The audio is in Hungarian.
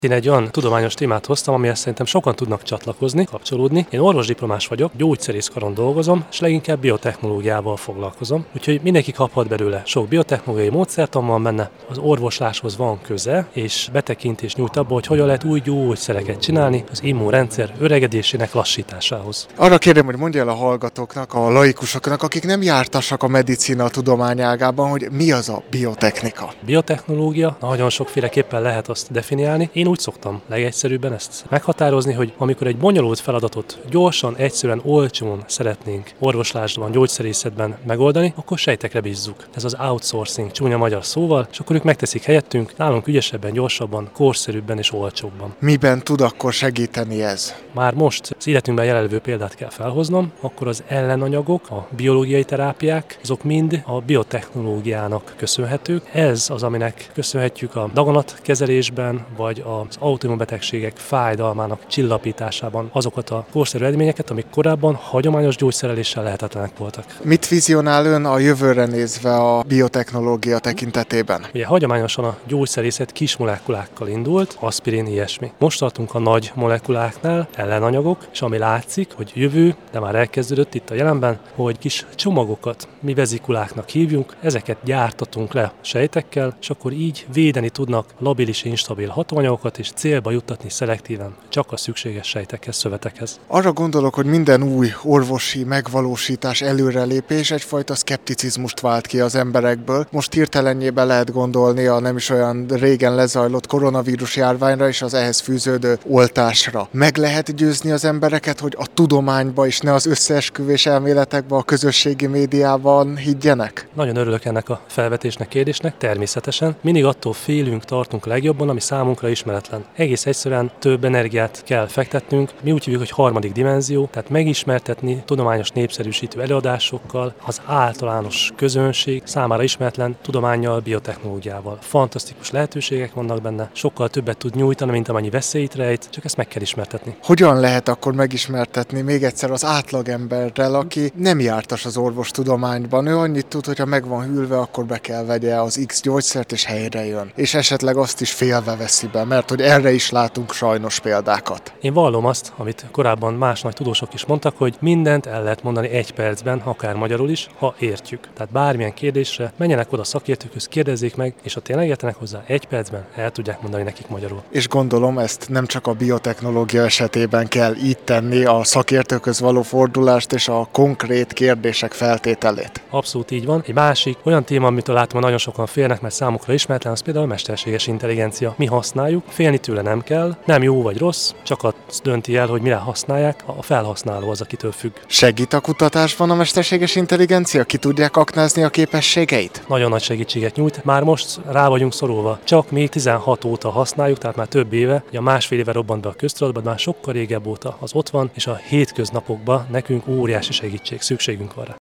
Én egy olyan tudományos témát hoztam, amihez szerintem sokan tudnak csatlakozni, kapcsolódni. Én orvosdiplomás vagyok, gyógyszerészkaron dolgozom, és leginkább biotechnológiával foglalkozom. Úgyhogy mindenki kaphat belőle. Sok biotechnológiai módszertan van benne, az orvosláshoz van köze, és betekintést nyújt abba, hogy hogyan lehet új gyógyszereket csinálni az immunrendszer öregedésének lassításához. Arra kérem, hogy mondja el a hallgatóknak, a laikusoknak, akik nem jártassak a medicina tudományágában, hogy mi az a biotechnika. Biotechnológia nagyon sokféleképpen lehet azt definiálni. Én úgy szoktam legegyszerűbben ezt meghatározni, hogy amikor egy bonyolult feladatot gyorsan, egyszerűen, olcsón szeretnénk orvoslásban, gyógyszerészetben megoldani, akkor sejtekre bízzuk. Ez az outsourcing csúnya magyar szóval, és akkor ők megteszik helyettünk, nálunk ügyesebben, gyorsabban, korszerűbben és olcsóbban. Miben tud akkor segíteni ez? Már most az életünkben jelenlevő példát kell felhoznom, akkor az ellenanyagok, a biológiai terápiák, azok mind a biotechnológiának köszönhetők. Ez az, aminek köszönhetjük a daganatkezelésben, vagy az autoimmunbetegségek fájdalmának csillapításában azokat a korszerű eredményeket, amik korábban hagyományos gyógyszereléssel lehetetlenek voltak. Mit vizionál ön a jövőre nézve a biotechnológia tekintetében? Ugye hagyományosan a gyógyszerészet kis molekulákkal indult, aspirin, ilyesmi. Most tartunk a nagy molekuláknál, ellenanyagok, és ami látszik, hogy jövő, de már elkezdődött itt a jelenben, hogy kis csomagokat mi vezikuláknak hívjunk, ezeket gyártatunk le sejtekkel, és akkor így védeni tudnak labilis, instabil hatóanyagokat, és célba juttatni szelektíven csak a szükséges sejtekhez, szövetekhez. Arra gondolok, hogy minden új orvosi megvalósítás, előrelépés egyfajta szkepticizmust vált ki az emberekből. Most hirtelenjében lehet gondolni a nem is olyan régen lezajlott koronavírus járványra és az ehhez fűződő oltásra. Meg lehet győzni az embereket, hogy a tudományba és ne az összeesküvés elméletekbe, a közösségi médiában higgyenek? Nagyon örülök ennek a felvetésnek, kérdésnek, természetesen. Mindig attól félünk, tartunk legjobban, ami számunkra ismeretlen. Egész egyszerűen több energiát kell fektetnünk. Mi úgy hívjuk, hogy harmadik dimenzió, tehát megismertetni tudományos népszerűsítő előadásokkal az általános közönség számára ismeretlen tudománnyal, biotechnológiával. Fantasztikus lehetőségek vannak benne, sokkal többet tud nyújtani, mint amennyi veszélyt rejt, csak ezt meg kell ismertetni. Hogyan lehet akkor megismertetni még egyszer az átlagemberrel, aki nem jártas az orvostudományban? Ő annyit tud, hogy ha meg van hűlve, akkor be kell vegye az X gyógyszert és helyre jön. És esetleg azt is félve veszi be, mert hogy erre is látunk sajnos példákat. Én vallom azt, amit korábban más nagy tudósok is mondtak, hogy mindent el lehet mondani egy percben, akár magyarul is, ha értjük. Tehát bármilyen kérdésre menjenek oda szakértőkhöz, kérdezzék meg, és ha tényleg értenek hozzá, egy percben el tudják mondani nekik magyarul. És gondolom, ezt nem csak a biotechnológia esetében kell így tenni, a szakértőkhöz való fordulást és a konkrét kérdések feltételét. Abszolút így van. Egy másik olyan téma, amitől látom, hogy nagyon sokan félnek, mert számukra ismeretlen, az például a mesterséges intelligencia. Mi használjuk, félni tőle nem kell, nem jó vagy rossz, csak azt dönti el, hogy mire használják, a felhasználó az, akitől függ. Segít a kutatásban a mesterséges intelligencia? Ki tudják aknázni a képességeit? Nagyon nagy segítséget nyújt. Már most rá vagyunk szorulva. Csak még 16 óta használjuk, tehát már több éve. A másfél éve robbant be a köztudatba, már sokkal régebb óta az ott van, és a hétköznapokban nekünk óriási segítség, szükségünk van rá.